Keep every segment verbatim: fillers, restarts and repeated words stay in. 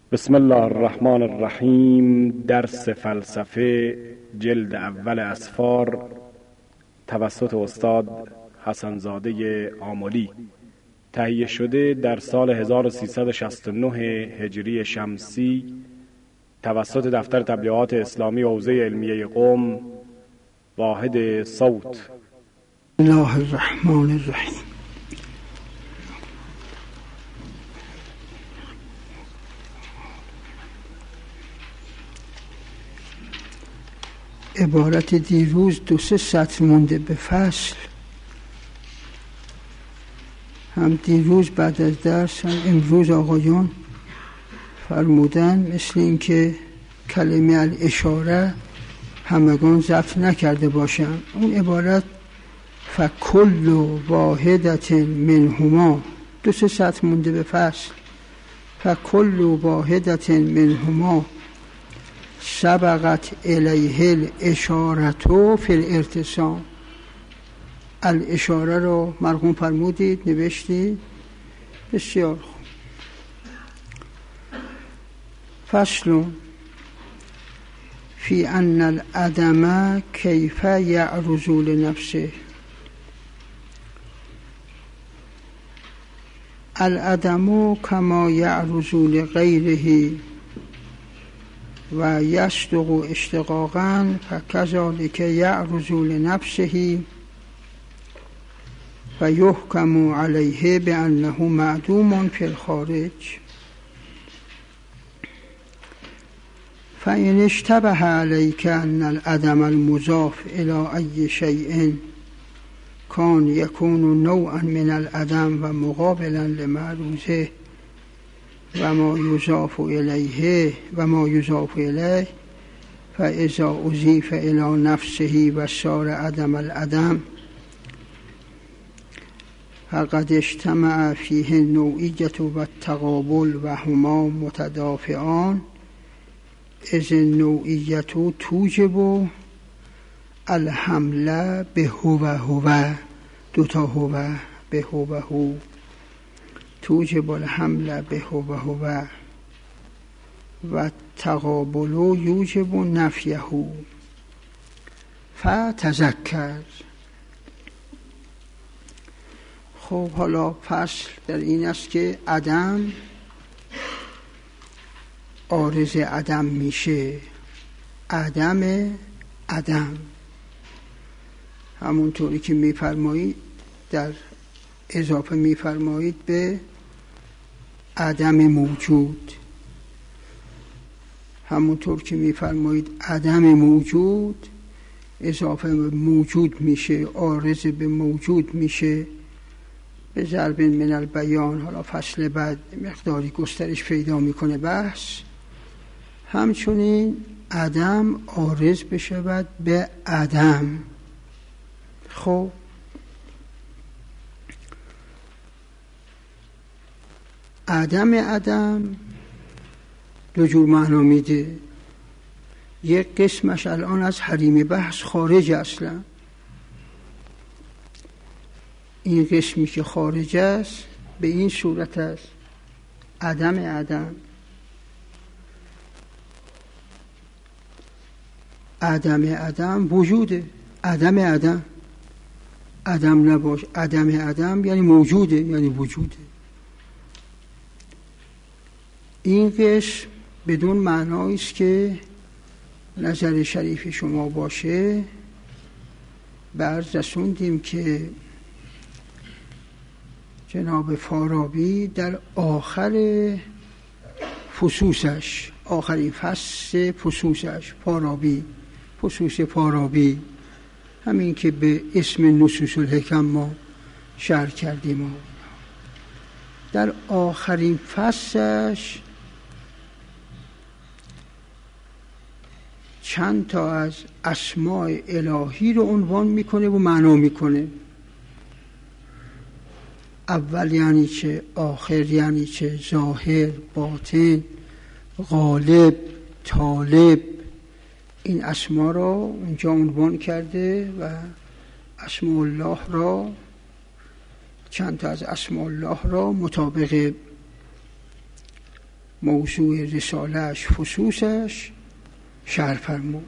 بسم الله الرحمن الرحیم. درس فلسفه جلد اول اسفار توسط استاد حسن زاده آملی تهیه شده در سال هزار و سیصد و شصت و نه هجری شمسی توسط دفتر تبلیغات اسلامی حوزه علمیه قم، واحد صوت. بسم الله الرحمن الرحیم. عبارت دیروز دو سه سطر مونده به فصل، هم دیروز بعد از درس هم امروز آقایان فرمودن مثل این که کلمه الاشاره همگان ضبط نکرده باشن. اون عبارت فکل واحدت منهما دو سه سطر مونده به فصل. فکل واحدت منهما سبقت الیه الاشارتو فی الارتسام. الاشاره رو مرقوم فرمودید، نوشتید. بسیار خوب. فصل فی ان العدم کیف یعرض لنفسه. العدم کما یعرض لغیره و یصدق اشتقاقا فکذلک یعرض لنفسه و یحکم علیه بانه معدوم فی الخارج. فإن اشتبه عليك أن العدم المضاف إلى أي شيء كان يكون نوعا من العدم ومقابلا لمعروضه وما يضاف إليه وما يضاف إليه فإذا أضيف إلى نفسه وصار عدم العدم فقد اجتمع فيه النوعية والتقابل وهما متدافعان، إذ النوعية توجب الحمل به هو هو دوتا هو به هو هو توجب الحمل به هو هو و تقابل یوجب نفیه فتذکر. خب حالا فصل در این است که عدم عارض عدم میشه. عدم عدم همونطوری که میفرمایید در اضافه میفرمایید به عدم موجود، همونطور که میفرمایید عدم موجود اضافه موجود میشه، عارض به موجود میشه به ضرب من البیان. حالا فصل بعد مقداری گسترش پیدا میکنه بحث. همچنین عدم عارض بشود به عدم. خب عدم عدم دو جور معنا میده. یک قسمش الان از حریم بحث خارج اصلا. این قسمی که خارج است به این صورت است: عدم عدم. عدم عدم وجوده. عدم عدم عدم نباش. عدم عدم یعنی موجوده، یعنی وجوده. این قسم بدون معنایی است که نظر شریف شما باشه. بعد رسوندیم که جناب فارابی در آخر فصوصش، آخرین فصل فصوصش، فارابی فصوص فارابی، همین که به اسم نصوص الحکم ما شرح کردیم، در آخرین فصلش چند تا از اسماء الهی رو عنوان میکنه و معنا میکنه. اول یعنی چه، آخر یعنی چه، ظاهر، باطن، غالب، طالب. این اسما را اونجا عنوان کرده و اسماء الله را، چند تا از اسماء الله را مطابق موضوع رساله‌اش فصوصش شرح فرمود.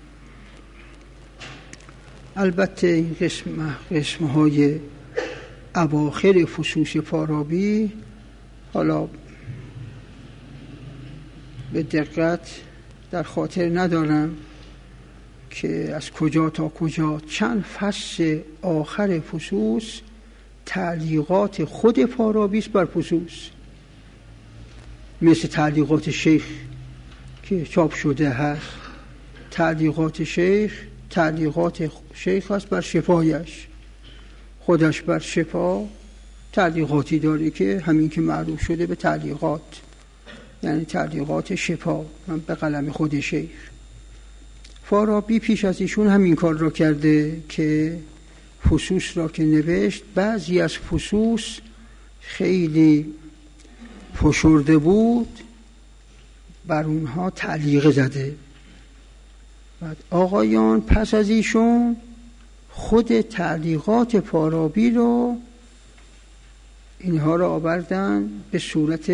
البته این قسم قسم‌های اواخر فصوص فارابی حالا به دقت در خاطر ندارم که از کجا تا کجا، چند فصل آخر فصوص تعلیقات خود فارابی است بر فصوص، مثل تعلیقات شیخ که چاپ شده هست. تعلیقات شیخ تعلیقات شیخ هست بر شفایش، خودش بر شفا تعلیقاتی داره که همین که معروف شده به تعلیقات، یعنی تعلیقات شفا من به قلم خود شیخ. فارابی پیش از ایشون همین کار را کرده که فصوص را که نوشت، بعضی از فصوص خیلی فشرده بود، بر اونها تعلیق زده. بعد آقایان پس از ایشون خود تعلیقات فارابی رو اینها رو آوردن به صورت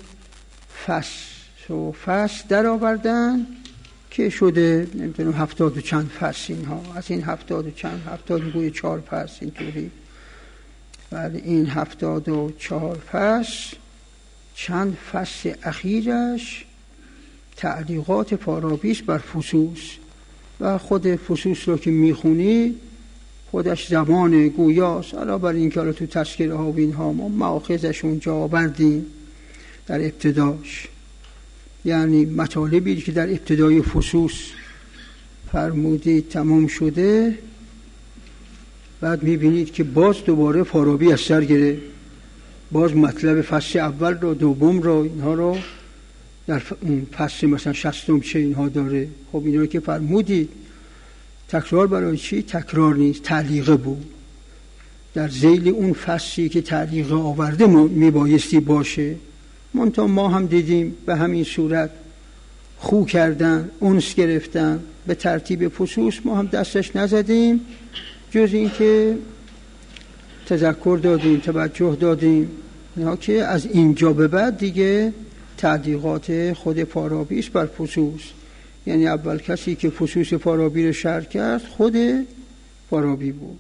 فصل و فصل در آوردن که شده نمیدونم هفتاد و چند فصل. اینها از این هفتاد و چند هفتاد و گوی چهار فصل اینطوری. ولی این هفتاد و چهار فصل چند فصل اخیرش تعلیقات فارابی بر فصوص، و خود فصوص رو که میخونی خودش زبان گویاست. علاوه بر این که حالا تو تذکره ها و اینها ما مأخذش اونجا آوردیم در ابتداش، یعنی مطالبی که در ابتدای فصوص فرمودید تمام شده، بعد میبینید که باز دوباره فارابی از سر گرفت، باز مطلب فصل اول رو دوم رو اینها رو در فصل مثلا شصتم چه اینها داره. خب اینا رو که فرمودید تکرار برای چی؟ تکرار نیست، تعلیقه بود. در ذیل اون فصلی که تعلیقه آورده ما میبایستی باشه. منتها ما هم دیدیم به همین صورت خو کردن، اونس گرفتن به ترتیب فصوص، ما هم دستش نزدیم جز این که تذکر دادیم، توجه دادیم نه که از اینجا به بعد دیگه تعلیقات خود فارابی است بر فصوص. یعنی اول کسی که فصوص فارابی رو شرح کرد خود فارابی بود.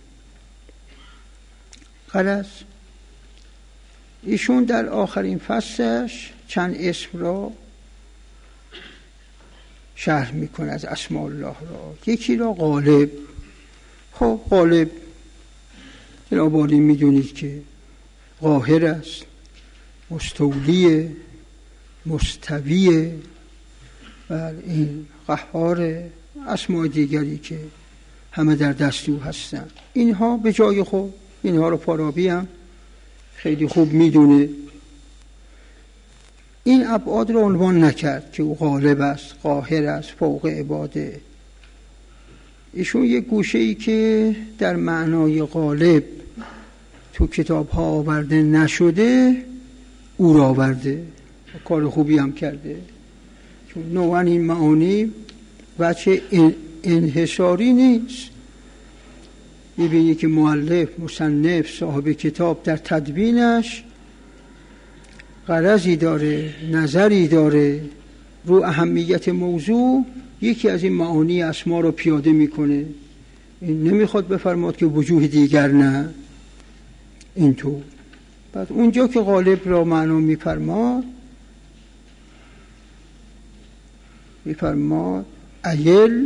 خلاص ایشون در آخرین فصلش چند اسم را شرح میکنه از اسماء الله را. یکی را غالب. خب غالب جناب میدونید که قاهر است، مستولیه، مستویه، و این قهار، اسماء دیگری که همه در دست او هستن. اینها به جای خود، اینها رو فارابی هم خیلی خوب میدونه. این ابعاد رو عنوان نکرد که او غالب است، قاهر است، فوق عباده. ایشون یک گوشه‌ای که در معنای غالب تو کتاب ها آورده نشده او را آورده، کار خوبی هم کرده. چون نوعاً این معانی بچه انحصاری نیست. می‌بینی که مؤلف، مصنف، صاحب کتاب در تدوینش غرضی داره، نظری داره رو اهمیت موضوع، یکی از این معانی اسما رو پیاده میکنه. این نمیخواد بفرماد که وجوه دیگر نه، اینطور. بعد اونجا که غالب را معنا میفرماد میفرماد ایل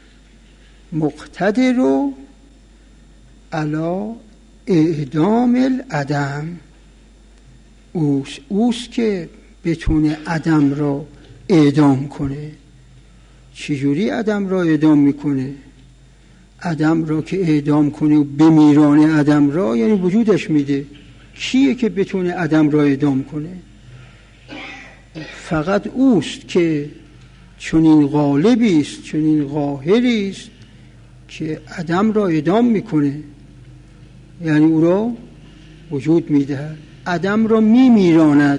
مقتدر رو علا اعدام العدم. اوست اوست که بتونه عدم را اعدام کنه. چجوری عدم را اعدام میکنه؟ عدم را که اعدام کنه و بمیرانه عدم را، یعنی وجودش میده. کیه که بتونه عدم را اعدام کنه؟ فقط اوست که چنین غالبی است، چنین قاهری است که عدم را اعدام میکنه، یعنی او را وجود میده، عدم را میمیراند.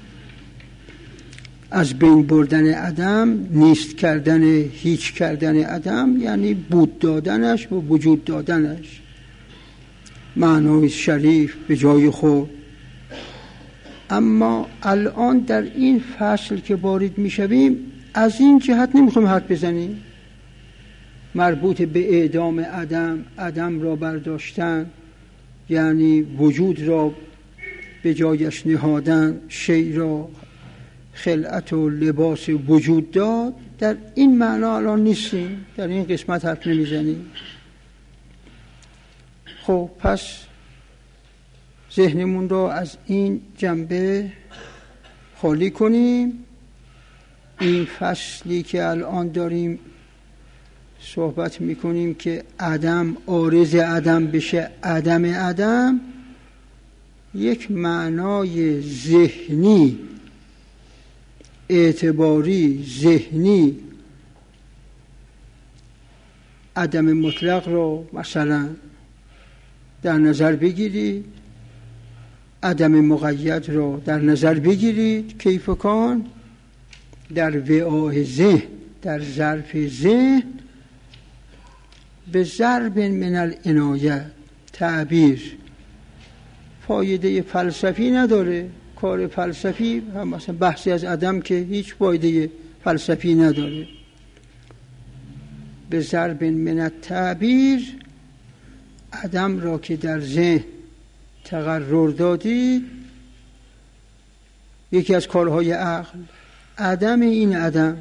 از بین بردن عدم، نیست کردن، هیچ کردن عدم، یعنی بود دادنش و وجود دادنش. معنای شریف به جای خود. اما الان در این فصل که وارد میشویم از این جهت نمیخوایم حرف بزنیم، مربوط به اعدام عدم، عدم را برداشتن، یعنی وجود را به جایش نهادن، شیء را خلعت و لباس وجود داد. در این معنا الان نیستیم، در این قسمت حرف نمیزنیم. خب پس ذهنمون را از این جنبه خالی کنیم. این فصلی که الان داریم صحبت میکنیم که عدم عارض عدم بشه عدم عدم، یک معنای ذهنی، اعتباری، ذهنی عدم مطلق رو مثلا در نظر بگیرید، عدم مقید رو در نظر بگیرید. کیف کان در وعاء ذهن، در ظرف ذهن، به ضرب من العنایه، تعبیر فایده فلسفی نداره. کار فلسفی هم مثلا بحثی از عدم که هیچ فایده فلسفی نداره. به ضرب من التعبیر، عدم را که در ذهن تقرر دادید، یکی از کارهای عقل عدم این عدم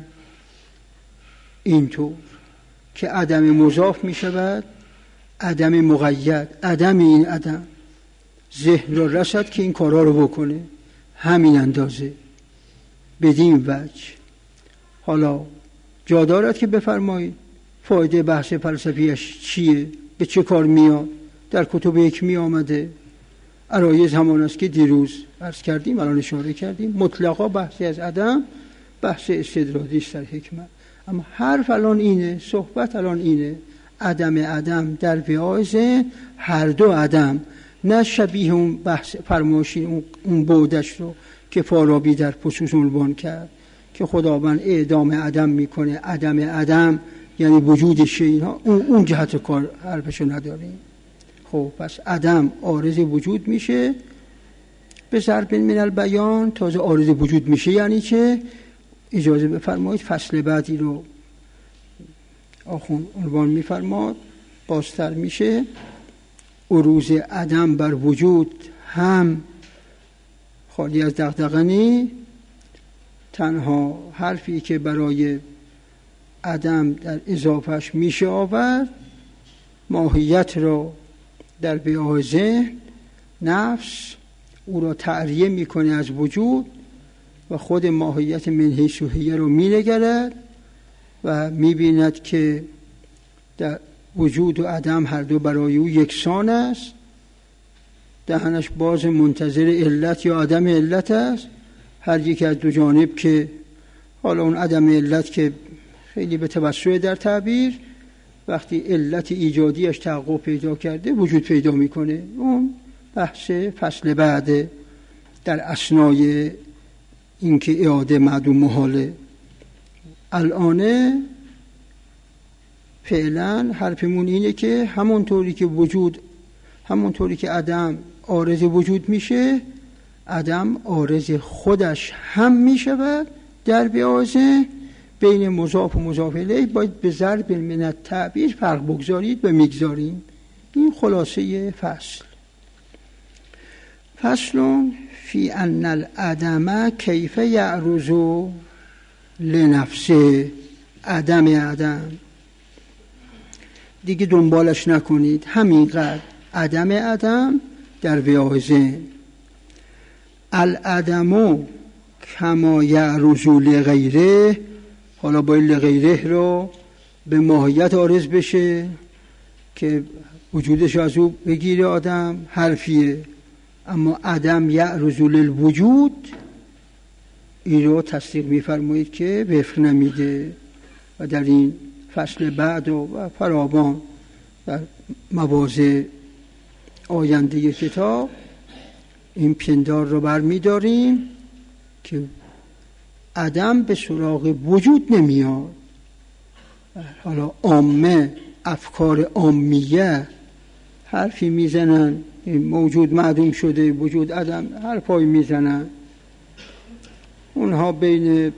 اینطور که عدم مضاف می شود عدم مقید، عدم این عدم ذهن را رسد که این کارها رو بکنه، همین اندازه، بدین وجه. حالا جا دارد که بفرمایید فایده بحث فلسفیش چیه، به چه کار میاد؟ در کتب حکمی آمده، عرایض همان است که دیروز عرض کردیم، الان اشاره کردیم. مطلقا بحثی از عدم بحث استدراجی است در حکمت. اما حرف الان اینه، صحبت الان اینه، عدم عدم در وعاء ذهن، هر دو عدم، نه شبیه اون بحث فرمایشی اون بودش رو که فارابی در فصوص عنوان کرد که خداوند اعدام عدم میکنه، عدم عدم یعنی وجود شیء، اون اون جهت کار حرفشو نداریم. خب پس عدم عارض وجود میشه به ضرب من البیان، تازه عارض وجود میشه یعنی چه؟ اجازه بفرمایید فصل بعدی رو آخوند عنوان میفرماد، بازتر میشه. عروض عدم بر وجود هم خالی از دغدغه نی، تنها حرفی که برای عدم در اضافهش میشه آورد، ماهیت را در وعاء ذهن، نفس او را تعریه میکنه از وجود و خود ماهیت من حیث هی رو مینگرد و میبیند که در وجود و عدم هر دو برای او یکسان است. دهنش باز منتظر علت یا عدم علت است، هر یک از دو جانب که حالا اون عدم علت که خیلی به توسع در تعبیر، وقتی علت ایجادیش تحقق پیدا کرده وجود پیدا میکنه. اون بحث فصل بعد در اثنای اینکه اعاده معدوم محاله. الان فعلا حرفمون اینه که همونطوری که وجود، همونطوری که عدم عارض وجود میشه، عدم عارض خودش هم میشود در وعاء ذهن. بین مضاف و مضاف الیه باید به ضرب من التعبیر فرق بگذارید و میگذاریم. این خلاصه فصل. فصل فی ان العدم کیف یعرض لنفسه، عدم عدم دیگه دنبالش نکنید، همینقدر عدم عدم در وعاء ذهن. العدم کما یعرض لغیره، حالا باید لغیره رو به ماهیت عارض بشه که وجودش از او بگیره آدم، حرفیه. اما عدم یعرض للوجود، این رو تصدیق میفرمایید که وفق نمیده و در این فصل بعد و فراوان در مواضع آینده کتاب این پندار رو برمیداریم که عدم به سراغ وجود نمیاد. حالا عامه، افکار عامیه حرفی میزنن موجود معدوم شده، وجود عدم، حرفایی میزنن، اونها بین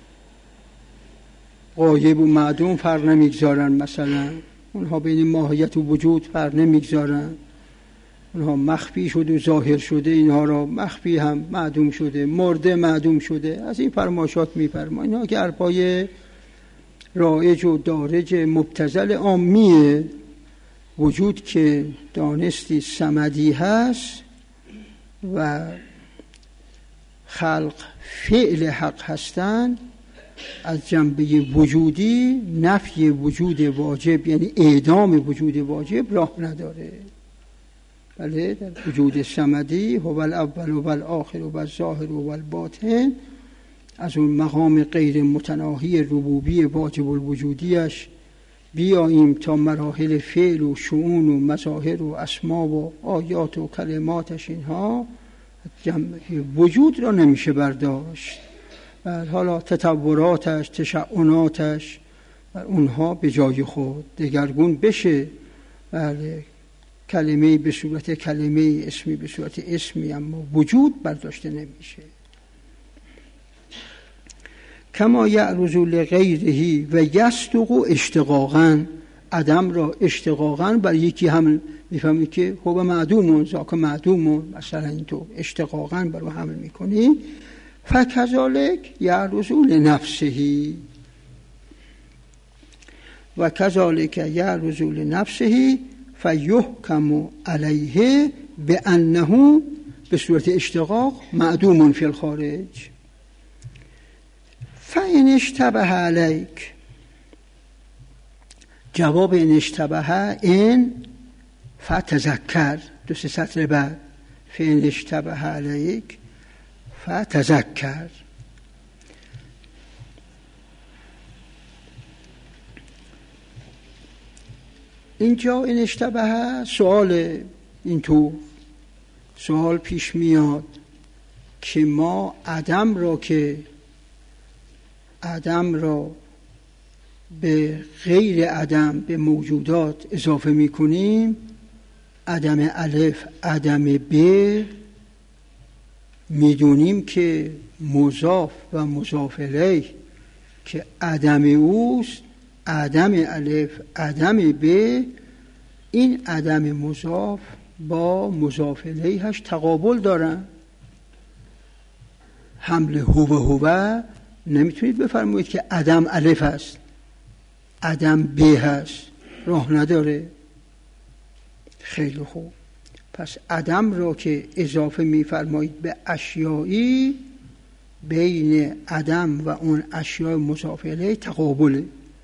غایب و معدوم فرق نمیگذارن، مثلا اونها بین ماهیت و وجود فرق نمیگذارن، اونها مخفی شده و ظاهر شده، اینها را مخفی هم معدوم شده، مرده معدوم شده، از این فرمایشات میفرمایند. اینها که حرفای رایج و دارج مبتذل عامیه. وجود که دانستی صمدی هست و خلق فعل حق هستند، از جنبه وجودی نفی وجود واجب یعنی اعدام وجود واجب راه نداره. بله، در وجود صمدی هو الاول و الاخر و الظاهر و الباطن، از اون مقام غیر متناهی ربوبی واجب الوجودیش بیاییم تا مراحل فعل و شؤون و مظاهر و اسما و آیات و کلماتش، اینها جنبه وجود را نمیشه برداشت. و حالا تطوراتش، تشعناتش و اونها به جای خود دگرگون بشه. بله، کلمه به صورت کلمه، اسمی به صورت اسمی، اما وجود برداشته نمیشه. کما یعرض لغیره و یصدق اشتقاقا، عدم را اشتقاقا بر یکی حمل میفهمی که هو معدومون ذاک معدومون، مثلا اینطور اشتقاقا بر او حمل میکنی. فکذالک یعرض لنفسه و کذالک یعرض لنفسه فیحکم علیه بانه به صورت اشتقاق معدوم فی الخارج. فإن اشتبه علیک، جواب این اشتبه این فتذکر، دو سه سطر بعد، فإن اشتبه علیک فتذکر. اینجا این اشتبه سوال اینطور سوال پیش میاد که ما عدم را که عدم را به غیر عدم به موجودات اضافه میکنیم، عدم الف عدم ب، میدونیم که مضاف و مضاف الیه که عدم اوست، عدم الف عدم ب، این عدم مضاف با مضاف الیهش تقابل دارن. حمل هو و هو نمیتونید بفرمایید که عدم الف هست عدم ب هست، راه نداره. خیلی خوب، پس عدم را که اضافه میفرمایید به اشیایی، بین عدم و اون اشیاء مضاف الیه تقابله.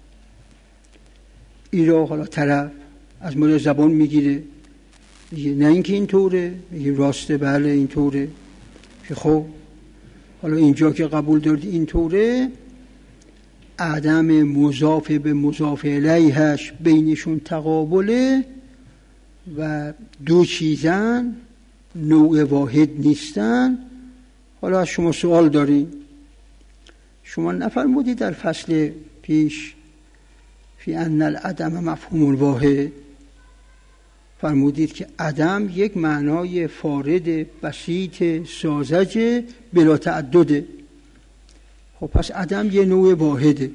این را حالا طرف از مورد زبان میگیره، میگه نه اینکه اینطوره، میگه راسته، بله اینطوره. که خب حالا اینجا که قبول دارید اینطوره، عدم مضاف به مضاف الیهش بینشون تقابله و دو چیزن، نوع واحد نیستن. حالا از شما سوال داریم، شما نفرمودید در فصل پیش فی ان العدم مفهوم واحد، فرمودید که عدم یک معنای فارد بسیط ساذج بلا تعدده. خب پس عدم یه نوع واحده.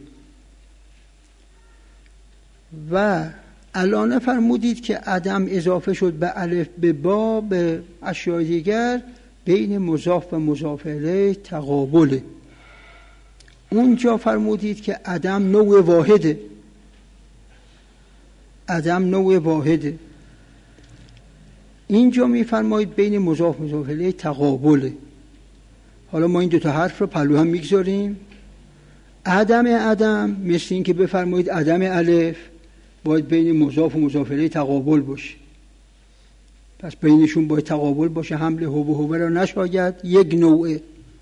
و الان فرمودید که عدم اضافه شد به الف به با به اشیاء دیگر، بین مضاف و مضاف الیه تقابله. اونجا فرمودید که عدم نوع واحده، عدم نوع واحده. اینجا میفرمایید بین مضاف و مضاف الیه تقابله. حالا ما این دو تا حرف رو پلو هم میگذاریم. عدم عدم مثل این که بفرمایید عدم الف باید بین مضاف و مضاف الیه تقابل باشه، پس بینشون باید تقابل باشه، حمل هو و هو را نشاید، یک نوعه.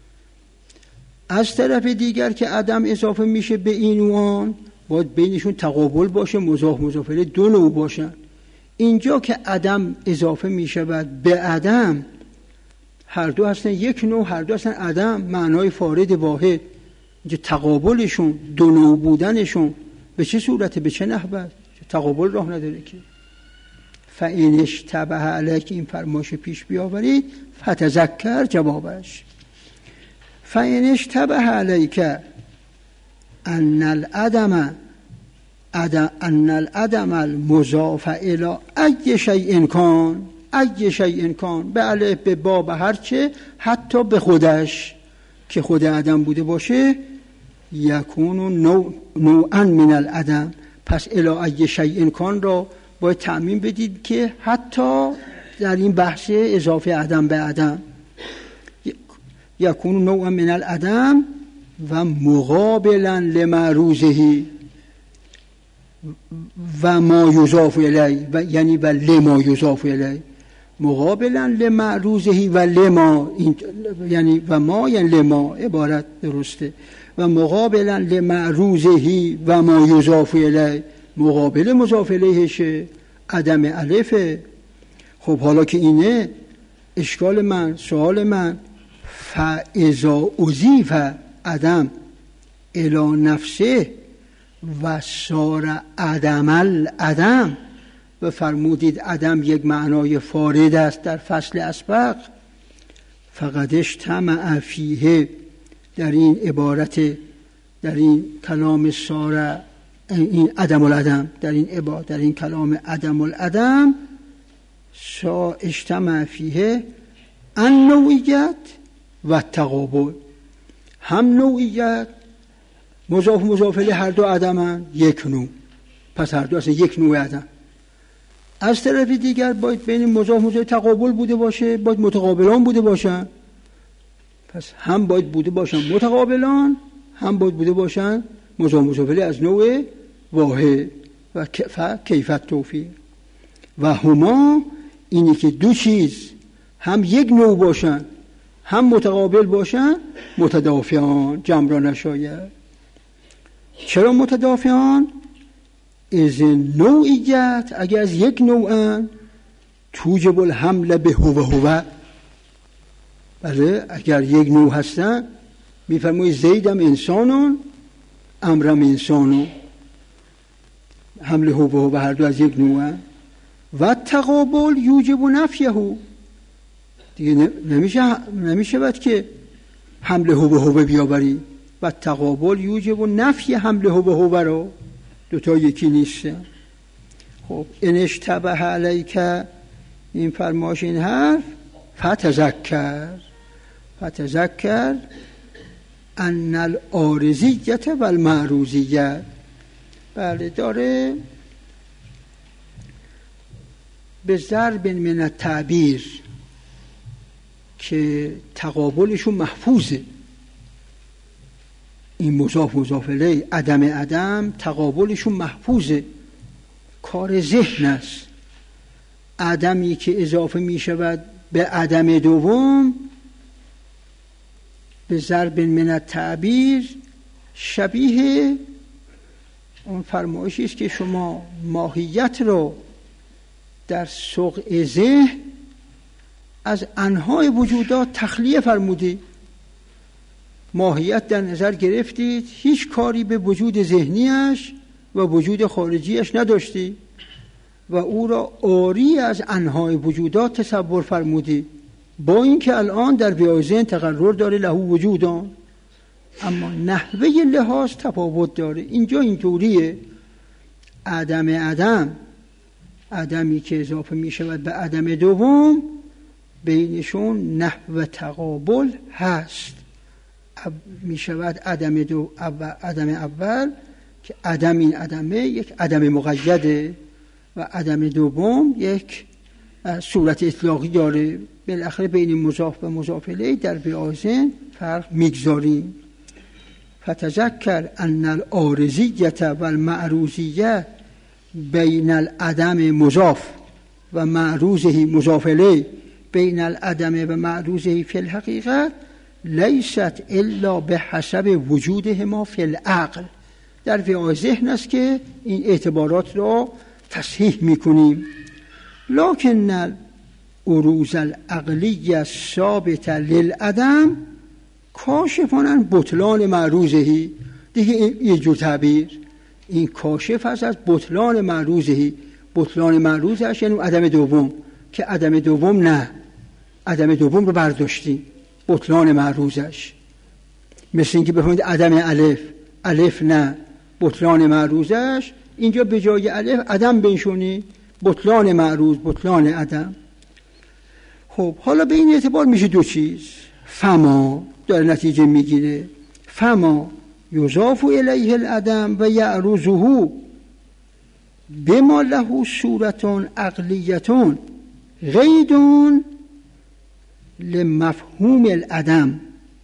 از طرف دیگر که عدم اضافه میشه به این و آن، باید بینشون تقابل باشه، مضاف مضاف الیه دو نوع باشن. اینجا که عدم اضافه میشود به عدم، هر دو هستن یک نوع، هر دو هستن عدم، معنای فارد واحد. اینجا تقابلشون، دو نوع بودنشون به چه صورته، به چه نحوه؟ تقابل راه نداره که. فإن اشتبه علیک، این فرمایش پیش بیاورید، فتذکر جوابش. فإن اشتبه عليك ان العدم ان العدم المضاف الى ای شیء کان، ای شیء کان به الف به با به هرچه، حتی به خودش که خود عدم بوده باشه، یکون نوع نوعا من العدم. پس الی ای شیء کان را باید تعمیم بدید که حتی در این بحث اضافه عدم به عدم، یکون نوعا من العدم و مقابلا لمعروضه و ما یضاف الیه، و یعنی و لما یضاف الیه، مقابلا لمعروضه و لما، یعنی و ما یعنی لما، عبارت درسته، و مقابلا لمعروضه و ما یضاف الیه، مقابل مضاف الیهشه عدم الفه. خب حالا که اینه، اشکال من، سوال من، فاذا اضیف عدم الی نفسه و صار عدم العدم، و فرمودید عدم یک معنای فارد است در فصل اسبق، فقد اجتمع فیه، در این عبارت، در این کلام صار این عدم العدم، در این عبارت، در این کلام عدم العدم، سا اجتمع فیه النوعیت و تقابل، هم نوعیت مضاف مضاف الیه هر دو عدمن، یک نوع، پس هر دو اصلا یک نوع عدم. از طرف دیگر باید بین مضاف مضاف تقابل بوده باشه، باید متقابلان بوده باشن، پس هم باید بوده باشن متقابلان، هم باید بوده باشن مضاف مضاف الیه از نوع واحد و کیفیت توفیق. و هما، اینی که دو چیز هم یک نوع باشن هم متقابل باشن، متدافعان، جمع را نشاید. چرا متدافعان؟ از نوعیت اگر از یک نوعن توجب الحمل به هو هو، بله اگر یک نوع هستن میفرمایید زیدم انسانون امرم انسانون، حمل هو هو هر دو از یک نوعن. و تقابل یوجب نفیه، دیگه نمیشه نمیشه بعد که حمل هو هو بیاوری، و تقابل یوجب نفی حمل هو هو رو، دوتا یکی نیستن. خب ان اشتبه علیک، این فرماش این حرف، فتذکر فتذکر ان العارضیت و المعروضیت، بله داره به ضرب من التعبیر که تقابلشون محفوظه، این مضاف مضاف الیه عدم عدم تقابلشون محفوظه، کار ذهن است. عدمی که اضافه می شود به عدم دوم به ضرب من التعبیر شبیه اون فرمایشی است که شما ماهیت رو در سوق ذهن از انواع وجودات تخلیه فرمودی، ماهیت در نظر گرفتید، هیچ کاری به وجود ذهنیش و وجود خارجیش نداشتی و او را عاری از انواع وجودات تصور فرمودی، با اینکه الان در بیای ذهن تقرر داره له وجودان، اما نحوه لحاظ تفاوت داره. اینجا اینطوریه، عدم عدم، عدمی که اضافه می شود به عدم دوم، بینشون نحو تقابل هست. می شود عدم دو اول، عدم اول که عدم این عدمه یک عدم مقیده و عدم دوم یک صورت اطلاقی داره. بالاخره بین مضاف و مضاف الیه در بیازن فرق میگذاریم. فتذکر ان العارضیت و المعروضیت بین العدم مضاف و معروضه مضاف الیه بین العدم و معروضه فی الحقیقت لیست الا به حسب وجودهما فی العقل. در وعای ذهن است که این اعتبارات را تصحیح میکنیم. لکن العروض العقلی ثابت للعدم کاشفان بطلان معروضه. دیگه یه جور تعبیر، این کاشف است از بطلان معروضه. بطلان معروضش یعنی عدم دوم، که عدم دوم نه، عدم دوم رو برداشتیم، بطلان معروضش مثل اینکه بفهمید عدم الف، الف نه بطلان معروضش، اینجا به جای الف عدم بنشونی، بطلان معروض بطلان عدم. خب حالا به این اعتبار میشه دو چیز. فما داره نتیجه میگیره، فما یضاف الیه العدم و یعرضه بما له صورتون عقلیتون غیدون لمفهوم العدم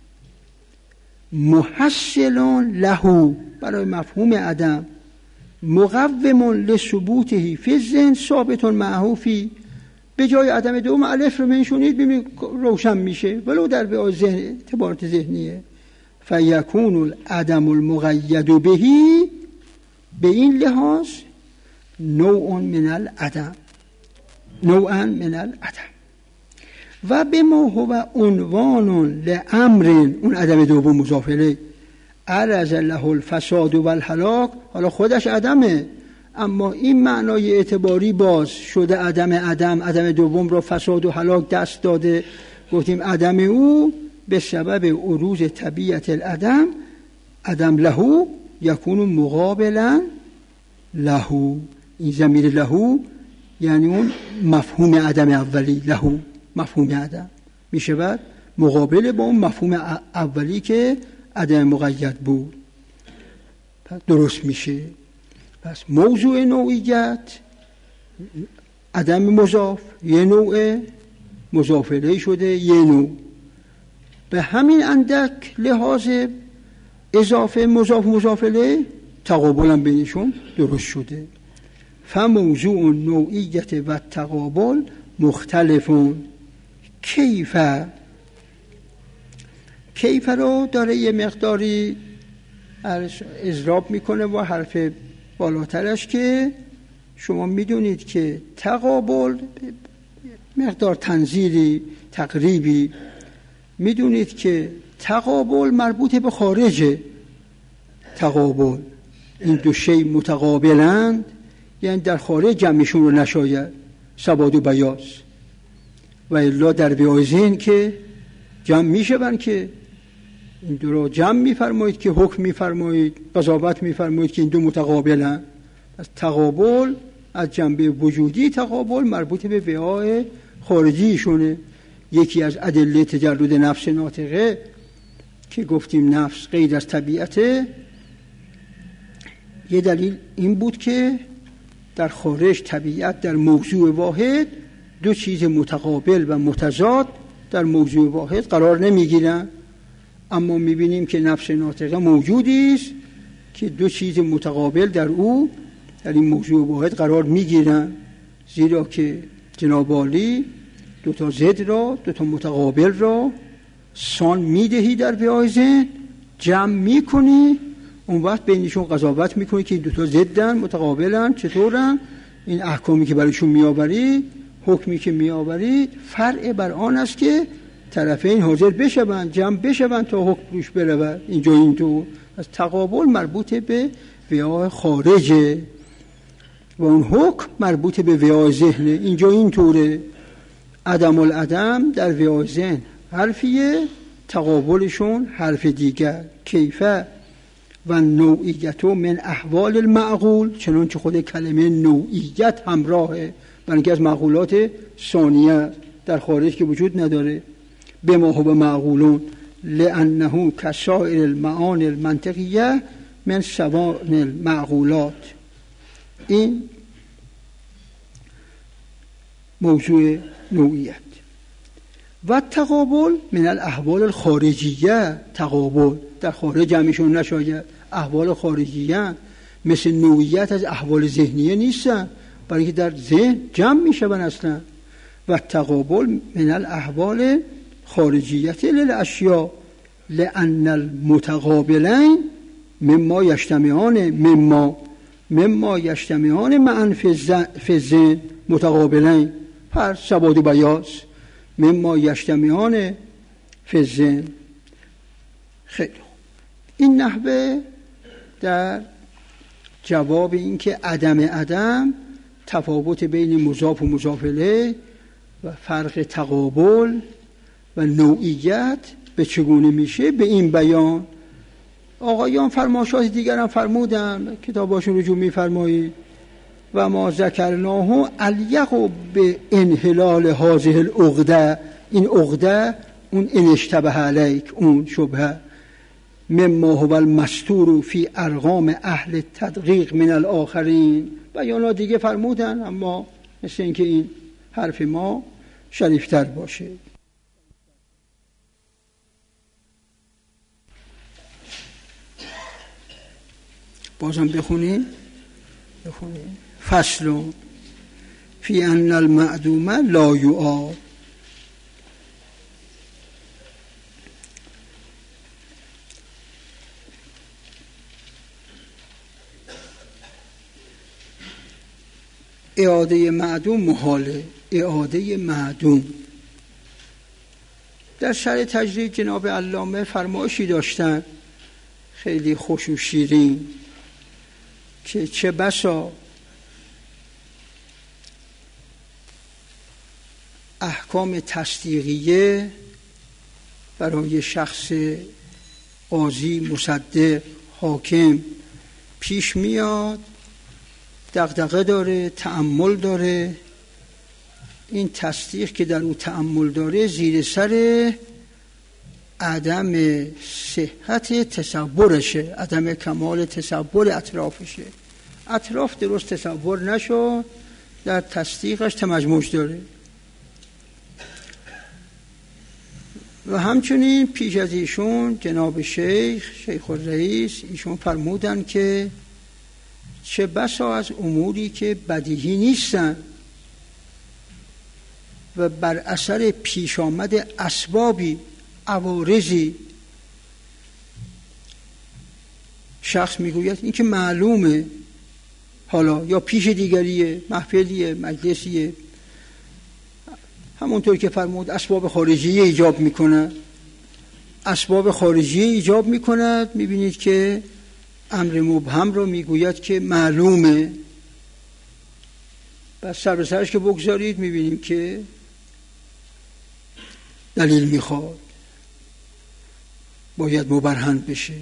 محصلون له، برای مفهوم عدم مقوم لثبوته فی الذهن ثابت معه فی. به جای عدم دوم الف رو منشونید ببینید روشن میشه، ولو در به ذهن اعتبارات ذهنیه. فیکون العدم المقید بهی، به این لحاظ نوع من العدم، نوعا من العدم. و به ما هو عنوان لامر، اون عدم دوم مضاف الیه، عرض له الفساد و الهلاک، حالا خودش عدمه اما این معنای اعتباری باز شده عدم عدم، عدم دوم را فساد و هلاک دست داده. گفتیم عدم او به سبب عروض طبیعت العدم، عدم له یکون مقابلا له، این ضمیر له یعنی اون مفهوم عدم اولی، له مفهوم عدم میشه بعد مقابل با اون مفهوم اولی که عدم مقید بود، درست میشه. پس موضوع نوعیت عدم مضاف یه نوع، مضاف الیه شده یه نوع، به همین اندک لحاظ اضافه مضاف مضاف الیه تقابل هم بینشون درست شده. فموضوع نوعیت و تقابل مختلفون. کیف، کیف رو داره یه مقداری اضراب میکنه و حرف بالاترش که شما میدونید که تقابل مقدار تنزیلی تقریبی، میدونید که تقابل مربوط به خارجه. تقابل این دو شی متقابلند، یعنی در خارج جمعشون رو نشاید، سواد و بیاض، و الا در بیازین که جمع میشون که این دو رو جمع میفرمایید که حکم میفرمایید، قضاوت میفرمایید که این دو متقابلن. از تقابل از جنبه وجودی تقابل مربوط به وعای خارجیشونه. یکی از ادله تجرد نفس ناطقه که گفتیم نفس غیر از طبیعته، یه دلیل این بود که در خارج طبیعت در موضوع واحد دو چیز متقابل و متضاد در موضوع واحد قرار نمیگیرن، اما میبینیم که نفس ناطقه موجودی است که دو چیز متقابل در او در این موضوع واحد قرار میگیرن، زیرا که جناب عالی دو تا ضد را، دو تا متقابل را سان میدهی در وعای ذهن، جمع میکنی، اون وقت بینشون قضاوت میکنی که دو تا ضدن متقابلن چطورن. این احکامی که برایشون میآوری، حکمی که میآوری فرع بر آن است که طرفین حاضر بشوند، جمع بشوند تا حکم روش برود. اینجا اینطور از تقابل مربوط به وعای خارجه و اون حکم مربوط به وعای ذهنه. اینجا اینطوره، عدم العدم در وعای ذهن حرفیه، تقابلشون حرف دیگر. کیفه و نوعیت من احوال المعقول، چنانچه خود کلمه نوعیت همراهه، برای اینکه از معقولات ثانیه در خارج که وجود نداره. به ما هو معقولون لانه کسائر المعانی المنطقیه من سوان المعقولات. این موضوع نوعیت. و تقابل من الاحوال الخارجیه، تقابل در خارج جمعشون نشاید، احوال خارجیه مثل نوعیت از احوال ذهنیه نیستن، برای اینکه در ذهن جمع میشون اصلا. و تقابل من الاحوال خارجیت للاشیاء لان المتقابلین مما یجتمعان مما مما یجتمعان معا فی الذهن متقابلین، هر سواد و بیاض مما یجتمعان فی الذهن. خیلی این نحوه در جواب این که عدم عدم، تفاوت بین مضاف و مضاف الیه و فرق تقابل و نوعیت به چگونه میشه، به این بیان آقایان فرمایشات دیگر هم فرمودن، کتاباشون رجوع می‌فرمایید. و ما ذکرناه الیق به انحلال هذه العقده، این عقده اون انشتبه علیک، اون شبهه، مما هو المستور فی ارقام اهل تدقیق من الاخرین. بیانا دیگه فرمودن، اما مثل اینکه این حرف ما شریفتر باشه. بازم بخونیم بخونیم فصل فی ان المعدوم لا یعاد. اعاده معدوم محاله. اعاده معدوم در شرح تجرید جناب علامه فرمایشی داشتن خیلی خوش و شیرین که چه بسا احکام تصدیقیه برای شخص قاضی، مصدق، حاکم پیش میاد، دغدغه داره، تأمل داره. این تصدیق که در اون تأمل داره زیر سر عدم صحت تصورشه، عدم کمال تصور اطرافشه. اطراف درست تصور نشد، در تصدیقش تمجموج داره. و همچنین پیش از ایشون جناب شیخ شیخ الرئیس ایشون فرمودن که چه بسا از اموری که بدیهی نیستن و بر اثر پیش آمد اسبابی، عوارضی، شخص میگوید این که معلومه، حالا یا پیش دیگریه، محفلیه، مجلسیه، همونطور که فرمود اسباب خارجی ایجاب میکنه، اسباب خارجی ایجاب میکند. میبینید که امر مبهم رو میگوید که معلومه، بس سر به سرش که بگذارید میبینیم که دلیل میخواد، باید مبرهن بشه.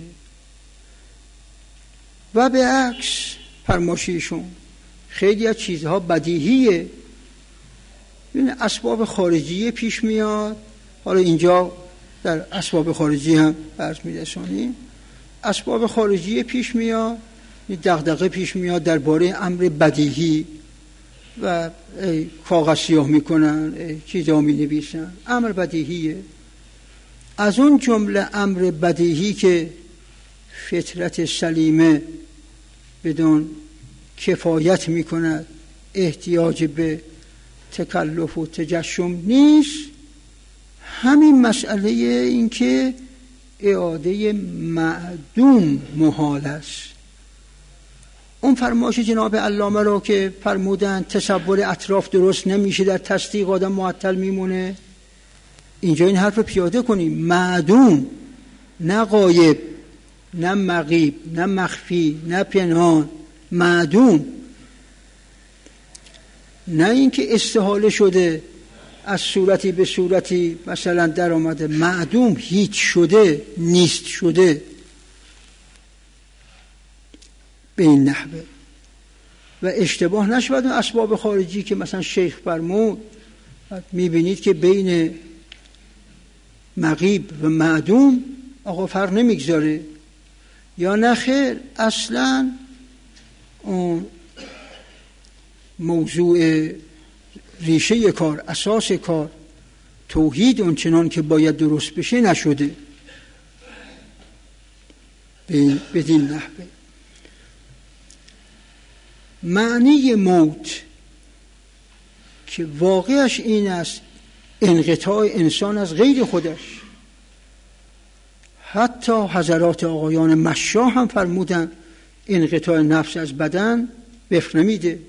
و به عکس فرمایششون خیلی از چیزها بدیهیه، این اسباب خارجی پیش میاد. حالا اینجا در اسباب خارجی هم عرض میرسونیم، اسباب خارجی پیش میاد، دغدغه پیش میاد درباره امر بدیهی و کاغذ سیاه میکنن، چیزا مینویسن، امر بدیهیه. از اون جمله امر بدیهی که فطرت سلیمه بدون کفایت میکند، احتیاج به تکلف و تجشم نیست، همین مسئله این که اعاده معدوم محال است. اون فرمایش جناب علامه رو که فرمودن تصور اطراف درست نمیشه، در تصدیق آدم معطل میمونه، اینجا این حرف رو پیاده کنیم. معدوم، نه غایب، نه مغیب، نه مخفی، نه پنهان، معدوم. نه اینکه استحاله شده از صورتی به صورتی مثلا در آمده، معدوم، هیچ شده، نیست شده به این نحوه. و اشتباه نشود اون اسباب خارجی که مثلا شیخ فرمود، میبینید که بین مغیب و معدوم آقا فرق نمیگذاره، یا نه خیر، اصلا اون موضوع ریشه کار، اساس کار، توحید اون چنان که باید درست بشه نشده بدین نحوه. معنی موت که واقعش این است انقطاع انسان از غیر خودش. حتی حضرات آقایان مشاه هم فرمودن انقطاع نفس از بدن وفق نمیده،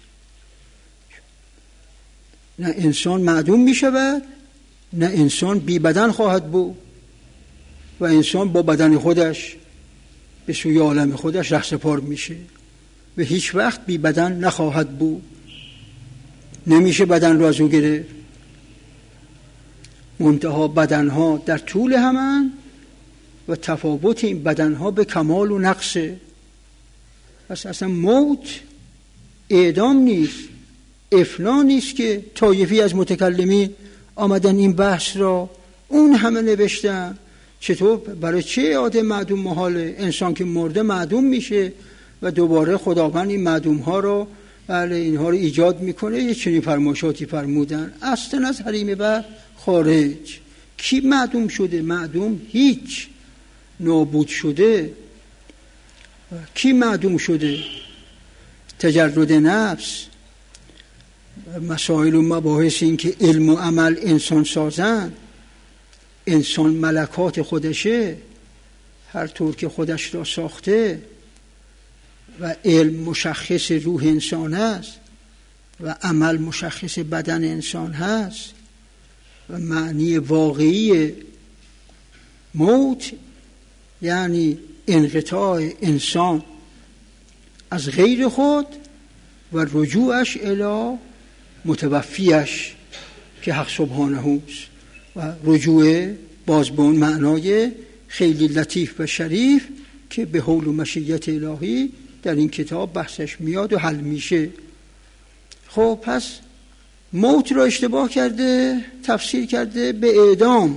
نه انسان معدوم می شود، نه انسان بی بدن خواهد بود و انسان با بدن خودش به سوی عالم خودش رهسپار میشه و هیچ وقت بی بدن نخواهد بود. نمیشه بدن را از او گرفت. منتها بدنها در طول همان و تفاوت این بدنها به کمال و نقصه. پس اصلا موت اعدام نیست، افنا نیست که طایفی از متکلمین آمدن این بحث را اون همه نوشتن. چطور برای چه اعاده معدوم محاله؟ انسان که مرده معدوم میشه و دوباره خداوند این معدوم ها رو بله اینها رو ایجاد میکنه. یه چنین فرمایشاتی فرمودن اصلا از حریم بر خارج. کی معدوم شده؟ معدوم هیچ، نابود شده. کی معدوم شده؟ تجرد نفس. مسائل و مباحث این که علم و عمل انسان سازن، انسان ملکات خودشه هر طور که خودش را ساخته و علم مشخص روح انسان است و عمل مشخص بدن انسان هست و معنی واقعی موت یعنی انقطاع انسان از غیر خود و رجوعش الی متوفیش که حق سبحانه است و رجوع باز به اون معنای خیلی لطیف و شریف که به حول و مشیت الهی در این کتاب بحثش میاد و حل میشه. خب پس موت را اشتباه کرده، تفسیر کرده به اعدام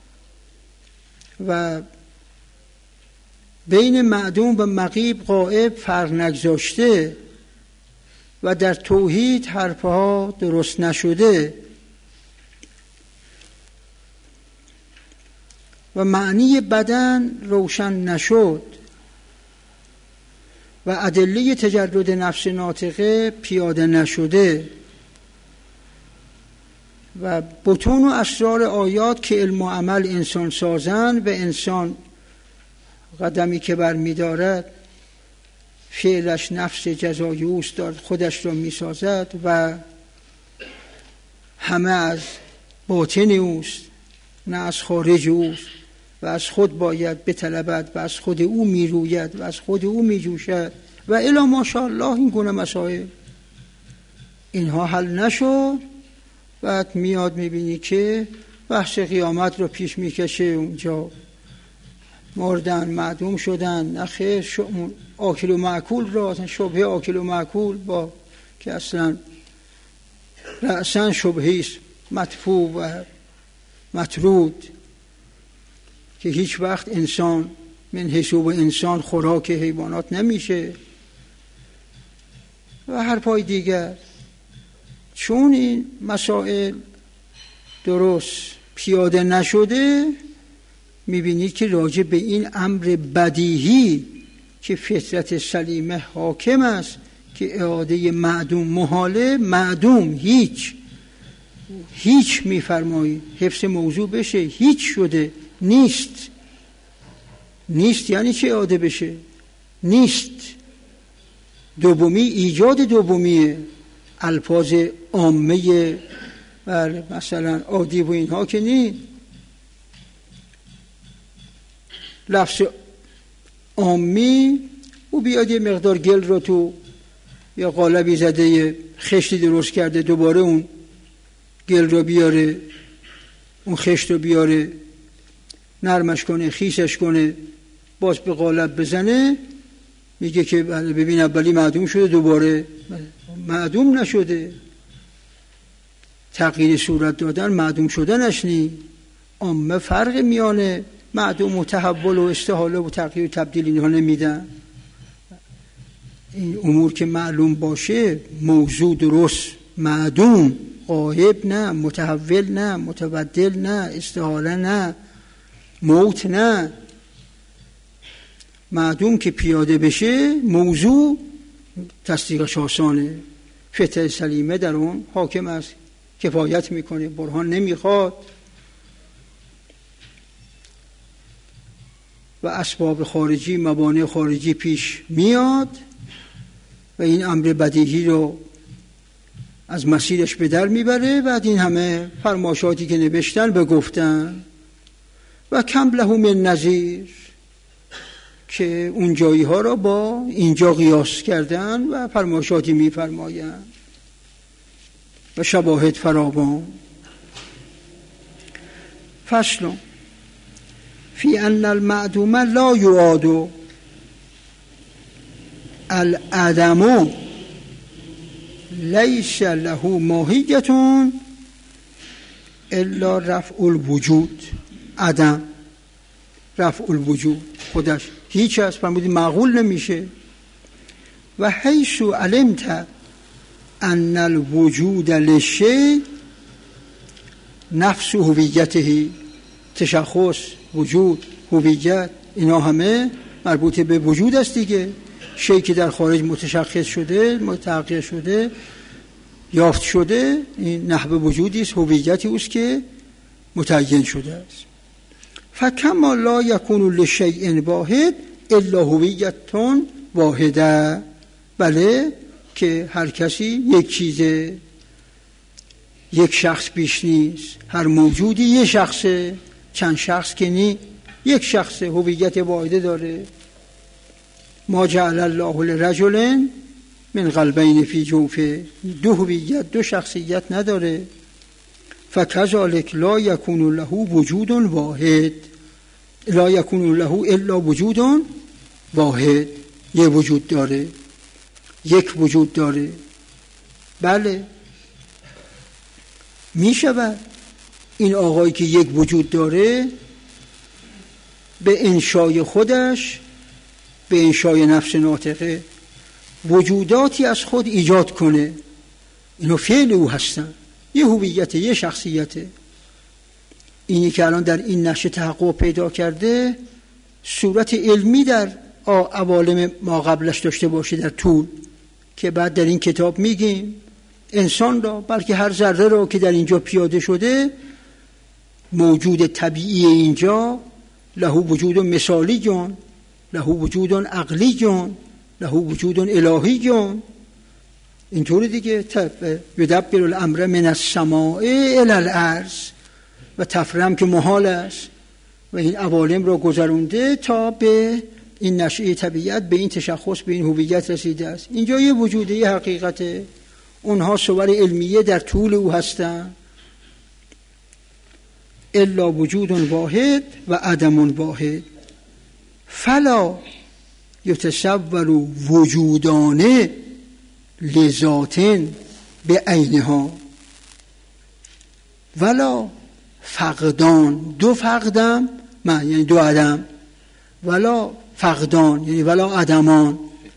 و بین معدوم و مغیب غائب فرق نگذاشته و در توحید حرفها درست نشده و معنی بدن روشن نشد و ادله تجرد نفس ناطقه پیاده نشده و بطون و اسرار آیات که علم و عمل انسان سازن و انسان قدمی که بر می دارد فعلش نفس جزای اوست، دارد خودش را می سازد و همه از باطن اوست نه از خارج اوست و از خود باید بطلبد و از خود او می روید و از خود او می جوشد و الی ماشاءالله این گونه مسائل. اینها حل نشد. بعد میاد میبینی که بحث قیامت رو پیش میکشه. اونجا مردن معدوم شدن نخیر آکل و معکول را شبهه آکل و معکول با که اصلا رأسا شبهی است مدفوع و مطرود که هیچ وقت انسان من حساب انسان خوراک حیوانات نمیشه و هر پای دیگر. چون این مسائل درست پیاده نشده میبینید که راجع به این امر بدیهی که فطرت سلیمه حاکم است که اعاده معدوم محاله، معدوم هیچ هیچ میفرمایید حفظ موضوع بشه، هیچ شده نیست. نیست یعنی چه اعاده بشه؟ نیست. دومی ایجاد دومیه. الفاظ عامه بله مثلا عادی و اینها که نی. لفظ عامی او بیاد یه مقدار گل رو تو یا قالبی زده خشتی درست کرده دوباره اون گل رو بیاره اون خشت رو بیاره نرمش کنه خیسش کنه باز به قالب بزنه میگه که ببین اولی معدوم شده دوباره معدوم نشده. تغییر صورت دادن معدوم شدنش نی. عامه فرق میانه معدوم و تحول و استحاله و تغییر و تبدیل اینها نمیدن. این امور که معلوم باشه موضوع درست معدوم غایب نه متحول نه متبدل نه استحاله نه موت نه. معدوم که پیاده بشه موضوع تصدیقش آسانه. فطرت سلیمه در اون حاکم است کفایت میکنه برهان نمیخواد و اسباب خارجی موانع خارجی پیش میاد و این امر بدیهی رو از مسیرش به در میبره. بعد این همه فرمایشاتی که نوشتن به گفتن و کم له من نظیر که اون جایی ها را با اینجا قیاس کردن و فرمایشاتی میفرمایند و شواهد فراوان. فصل فی ان المعدوم لا یعاد العدم لیس له ماهیت الا رفع الوجود. عدم رفع الوجود خودش هیچ هست، فرمودید معقول نمیشه. و حیث علمت ان الوجود للشیء نفس هویته، تشخص، وجود، هویت، اینا همه مربوط به وجود است دیگه. شیء که در خارج متشخص شده، متحقق شده، یافت شده، این نحو وجودی است، هویتی است که متعین شده است. فکما لا یکون لشیء واحد الا هویت واحده. بله که هر کسی یک چیزه، یک شخص بیش نیست، هر موجودی یک شخصه، چند شخص که نی، یک شخصه، هویت واحده داره. ما جعل الله لرجل من قلبین فی جوفه، دو هویت، دو شخصیت نداره. فکذالک لا یکون له وجود واحد، لا یکون له الا وجود واحد، یک وجود داره، یک وجود داره. بله می شود این آقایی که یک وجود داره به انشای خودش، به انشای نفس ناطقه، وجوداتی از خود ایجاد کنه، اینو فعل او هستن، یه هویت، یه شخصیته. اینی که الان در این نقشه تحقق پیدا کرده صورت علمی در عوالم ما قبلش داشته باشه در طول، که بعد در این کتاب میگیم انسان را، بلکه هر ذره را که در اینجا پیاده شده، موجود طبیعی اینجا له وجود مثالی جان، له وجود عقلی جان، له وجود الهی جان. اینطوری دیگه یدبر الامر من السماء الی الارض و تفرم که محال است و این عوالم را گذرونده تا به این نشأه طبیعت، به این تشخص، به این هویت رسیده است. اینجا یه وجوده، یه حقیقته، اونها صور علمیه در طول او هستند. الا وجود واحد و عدم واحد فلا یتصور وجودان لذات به عینها ولا فقدان، دو فقدم من یعنی دو عدم، ولا فقدان یعنی ولا عدمان.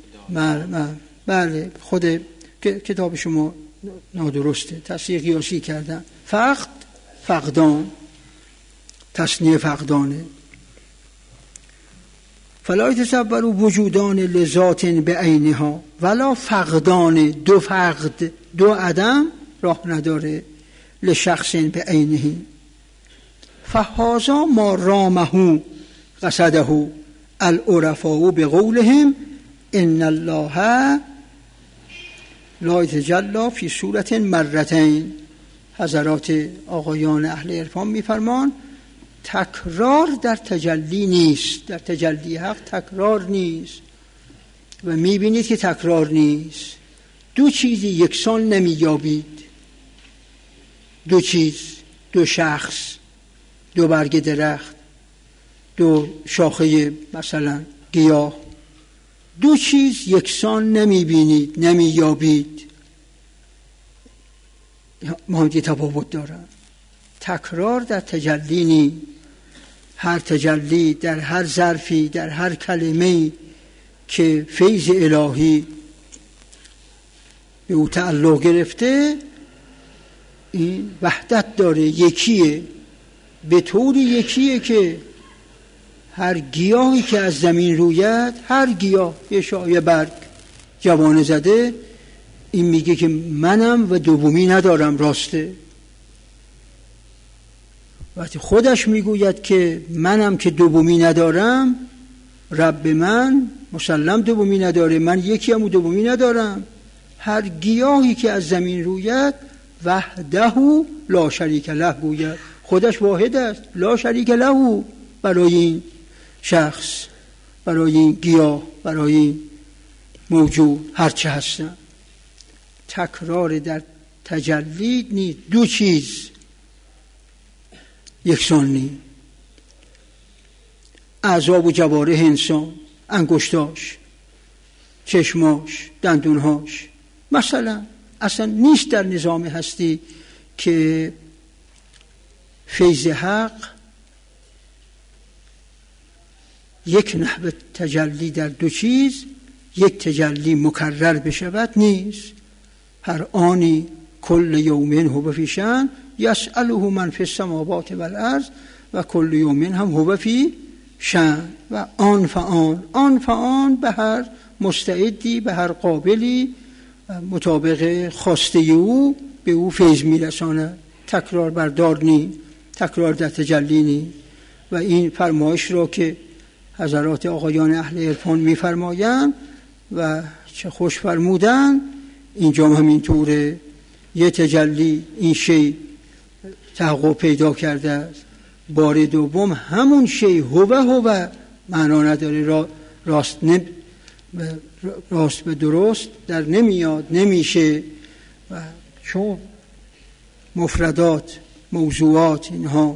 بله خود کتاب شما نادرسته، تصحیح قیاسی کردن. فقد فقدان، تصنیه فقدانه. فلا یتصور وجودان لذات به عینها ولا فقدان، دو فقد، دو عدم راه نداره، لشخص به عینه. فهذا ما رامه قصده العرفاء بقولهم ان الله لا یتجلی فی صورت مرتين. حضرات آقایان اهل عرفان میفرمان تکرار در تجلی نیست، در تجلی حق تکرار نیست و میبینید که تکرار نیست. دو چیزی یکسان نمییابید، دو چیز، دو شخص، دو برگ درخت، دو شاخه مثلا گیاه، دو چیز یکسان نمیبینید، نمییابید، ماهی تفاوت دارن. تکرار در تجلی نیست. هر تجلی در هر ظرفی، در هر کلمه‌ای که فیض الهی به او تعلق گرفته، این وحدت داره، یکیه، به طور یکیه که هر گیاهی که از زمین روید، هر گیاه یه شایه برگ جوانه زده، این میگه که منم و دومی ندارم، راسته. وقتی خودش میگوید که منم که دومی ندارم، رب من مسلم دومی نداره، من یکی هم و دومی ندارم. هر گیاهی که از زمین روید وحده لا شریک له گوید، خودش واحد است، لا شریک له، برای این شخص، برای این گیاه، برای این موجود هرچه هستن. تکرار در تجلی نیست، دو چیز یکسان نیست. اعضا و جوارح انسان، انگشتاش، چشماش، دندونهاش. مثلا اصلا نیست در نظام هستی که فیض حق یک نحو تجلی در دو چیز، یک تجلی مکرر بشود، نیست. هر آنی کل یومین هو فی شأن یسأله من فی السماوات والارض و کل یومین هم هو فی شأن. و آن فآن آن فآن به هر مستعدی، به هر قابلی مطابق خواسته او به او فیض میرساند. تکرار بردار نی، تکرار در تجلی نی. و این فرمایش را که حضرات آقایان اهل عرفان میفرمایند و چه خوش فرمودن، اینجا هم همینطوره. یه تجلی این شی تحقق پیدا کرده است، بار دوم همون شی هو هو معنا نداره، را راست نم راست به درست در نمیاد، نمیشه. و چون مفردات، موضوعات اینها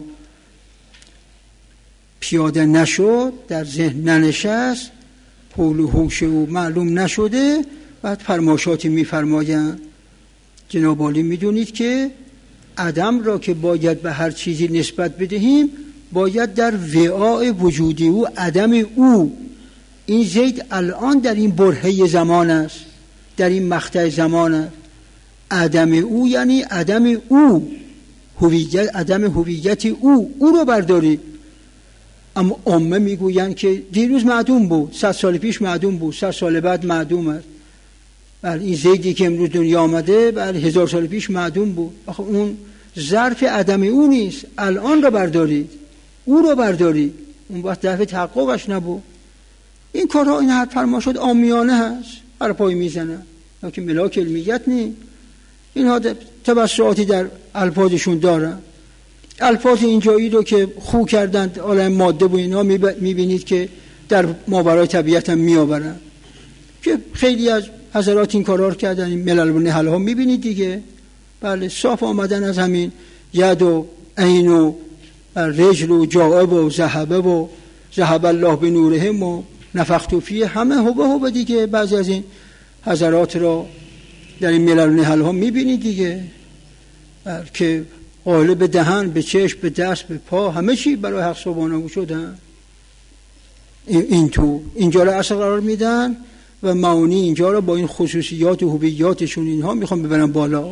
پیاده نشد، در ذهن ننشست، حول و حوش او معلوم نشده، بعد فرماشاتی میفرمایند. جناب عالی میدونید که عدم را که باید به هر چیزی نسبت بدهیم، باید در وعاء وجودی او، عدم او. این زید الان در این برهه زمان است، در این مقطع زمان است. عدم او یعنی عدم او، هویت، عدم هویت او، او رو برداری. اما عامه میگویند که دیروز معدوم بود، صد سال پیش معدوم بود، صد سال بعد معدوم است. بله، این زیدی که امروز دنیا آمده بله هزار سال پیش معدوم بود. آخه اون ظرف عدم او نیست، الان رو بردارید، او رو بردارید، اون وقت ظرف تحققش نبود. این کارها، این حرف فرماشات عامیانه هست، بر پای میزنن، لکن ملاک علمیت نیست. اینها توسعاتی در الفاظشون دارن. الفاظ اینجایی رو که خو کردند عالم ماده و اینا میبینید که در ماورای طبیعت هم میآورن، که خیلی از حضرات این کارا رو کردن. این ملل و نهل ها میبینید دیگه، بله صاف آمدن از همین ید و عین و رجل و جاعب و ذهبه و ذهب الله بنورهم و نفخت فیه، همه هو هو دیگه. بعضی از این حضرات را در این ملل و نهل ها میبینید دیگه، که قاله به دهن، به چشم، به دست، به پا، همه چی برای حق سبحانه شدن. این تو اینجا را اصل قرار میدن و معانی اینجا را با این خصوصیات و هویتشون اینها میخوام ببرن بالا.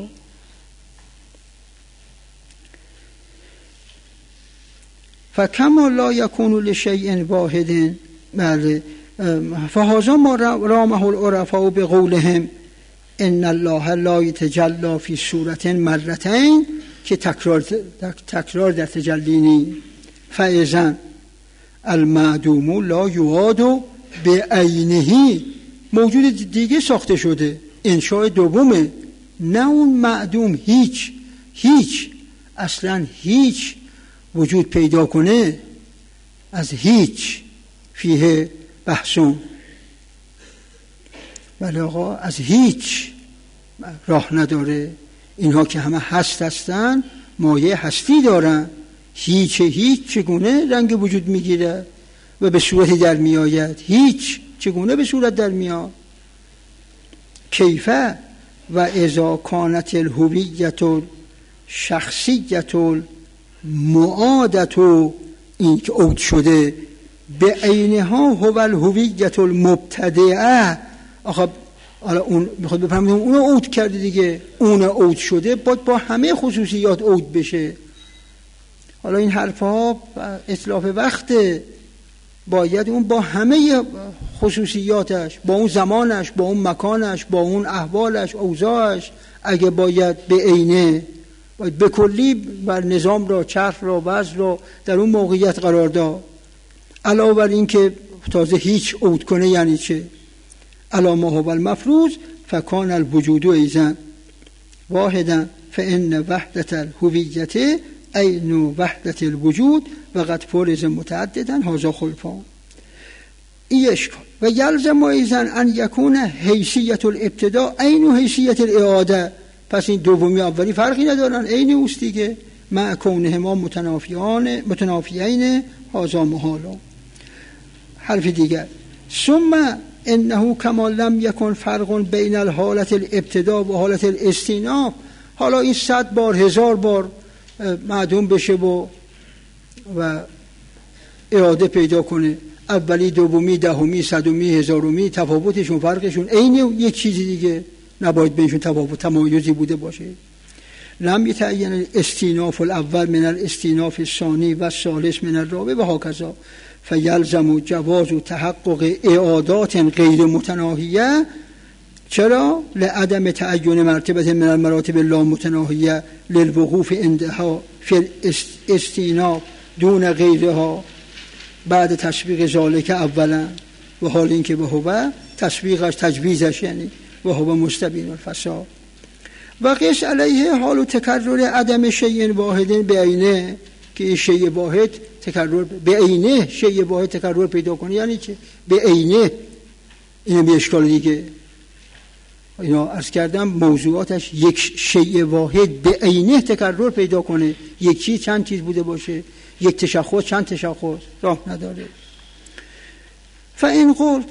فکما لا یکون لشیء واحد، بله، فهذا ما رامه العرفاء بقولهم ان الله لا یتجلی فی صورت مرتين، که تکرار تکرار در تجلی نی. فاذا المعدوم لا یعاد بعینه، موجود دیگه ساخته شده، انشاء دومه، نه اون معدوم هیچ هیچ اصلا هیچ وجود پیدا کنه، از هیچ فیه بحثون. ولی آقا از هیچ راه نداره. اینها که همه هست هستن، مایه هستی دارن. هیچ هیچ چگونه رنگ وجود میگیره و به صورت در میآید؟ هیچ چگونه به صورت در میاد؟ کیفه و اذا کانت الهویت شخصیت معادت، این که عود شده به عینها هو الهویت المبتدعه. آخه حالا اون میخواد بفهمید اونو عود کرده دیگه، اون عود شده باید با همه خصوصیات عود بشه. حالا این حرفها اتلاف وقت، باید اون با همه خصوصیاتش، با اون زمانش، با اون مکانش، با اون احوالش، اوضاعش، اگه باید به عینه، باید به کلی بر نظام را، چرخ را، وضع را در اون موقعیت قرار داد. علاوه بر این که تازه هیچ عود کنه یعنی چه؟ علا ما هو المفروض فکان الوجود ایضا واحدا فان وحدت الهویت عین وحدت الوجود و قد فرض متعددا هذا خلفان. این اشکال. و یلزم ایضا ان یکون حیثیت الابتداء عین حیثیت الاعاده. پس این دومی اولی فرقی ندارن، عین اوست دیگه. مع کونهما متنافیان متنافیین هذا محال. حرف دیگر ثم انه کما لم یکن فرق بین الحالت الابتدا و حالت الاستیناف. حالا این صد بار هزار بار معدوم بشه و و اراده پیدا کنه، اولی دومی دهمی صدمی هزارمی، تفاوتشون فرقشون عین یک چیزی دیگه، نباید بینشون تفاوت تمایزی بوده باشه. لم یتعین الاستیناف الاول من الاستیناف الثانی و الثالث من الرابع و هکذا فیلزم جواز و تحقق اعادات غیر متناهیه. چرا؟ لعدم تعین مرتبه من المراتب لا متناهیه للوقوف عندها فی الاستیناف دون غیرها بعد تسبیق ذالک اولا و حال اینکه به هو تسبیقش تجویزش یعنی و هو مستبین الفساد و قیس علیه حال و تکرر عدم شیء واحد بعینه که این شیء واحد تکرر به عینه شیء واحد تکرر پیدا کنه یعنی چه؟ به عینه. اینه به اشکال دیگه اینا عرض کردم موضوعاتش یک شیء واحد به عینه تکرر پیدا کنه، یک چیز چند چیز بوده باشه، یک تشخص چند تشخص راه نداره. فإن قلت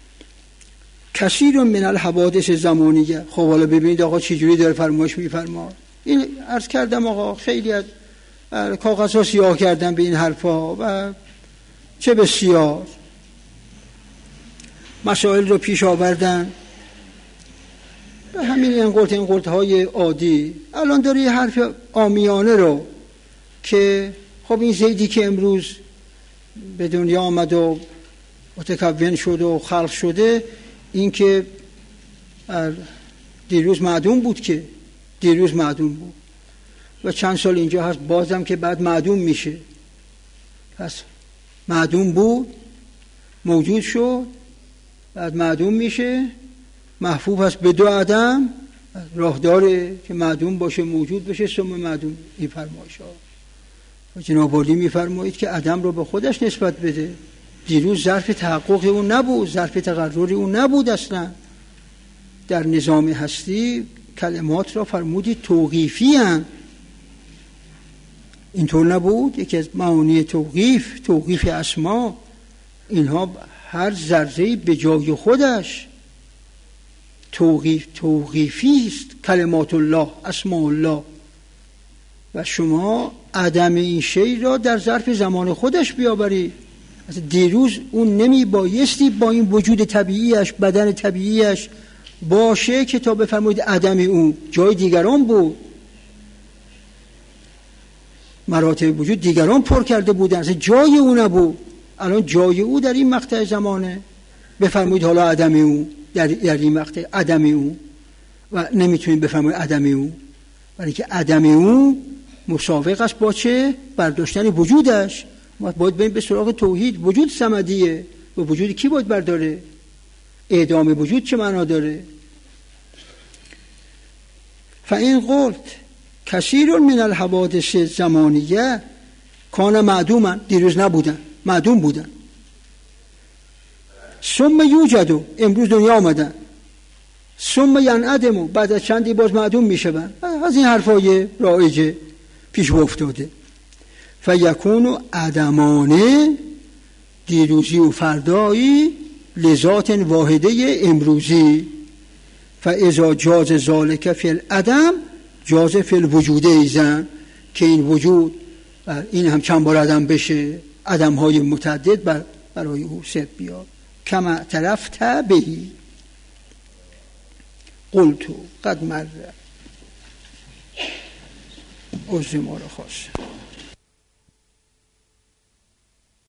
کثیر من الحوادث زمانیه. خب حالا ببینید آقا چه جوری داره فرمایش میفرماد. این عرض کردم آقا خیلی از کاغذها سیاه کردن به این حرفا و چه بسیار مسائل رو پیش آوردن به همین این قلت این قلتهای عادی. الان داره یه حرف عامیانه رو که خب این زیدی که امروز به دنیا آمد و متکون شد و خلق شده این که دیروز معدوم بود که دیروز معدوم بود و چند سال اینجا هست بازم که بعد معدوم میشه. پس معدوم بود موجود شد بعد معدوم میشه، محفوظ هست به دو عدم، راه داره که معدوم باشه موجود بشه ثم معدوم. این فرمایش ها جناب عالی میفرمایید که عدم رو به خودش نسبت بده. دیروز ظرف تحقق اون نبود، ظرف تقرر اون نبود. اصلا در نظام هستی کلمات را فرمودید توقیفی هستند، اینطور نبود؟ یکی از معانی توقیف توقیف اسما، اینها هر ذره به جای خودش توقیف توقیفی است. کلمات الله اسماء الله و شما عدم این شی را در ظرف زمان خودش بیاورید. دیروز اون نمی بایستی با این وجود طبیعیش بدن طبیعیش باشه که تا بفرمایید عدم اون جای دیگران بود، مراتب وجود دیگران پر کرده بودن، اصلا جای او نبود. الان جای او در این مقطع زمانه، بفرمایید حالا عدم او در, در این مقطع عدم او و نمیتونید بفرمایید عدم او، ولی که عدم او مساوق است با چه؟ برداشتن وجودش. ما باید بریم به سراغ توحید. وجود صمدیه و وجود کی باید برداره؟ اعدام وجود چه معنا داره؟ فإن قلت کثیر من الحوادث زمانیه کان معدوما، دیروز نبودن معدوم بودن، ثم یوجدو امروز دنیا آمدن، ثم ینعدمو بعد از چندی باز معدوم میشون. از این حرفای رایجه پیش افتاده. فیکون عدمانه دیروزی و فردایی لذات واحده امروزی. فاذا جاز ذالک فی العدم جاز فی الوجود ایزن، که این وجود این هم چند بار عدم بشه، عدم های متعدد بر برای او ست بیاد. کما طرفت بهی قلتو قد مر عذر ما را خواست.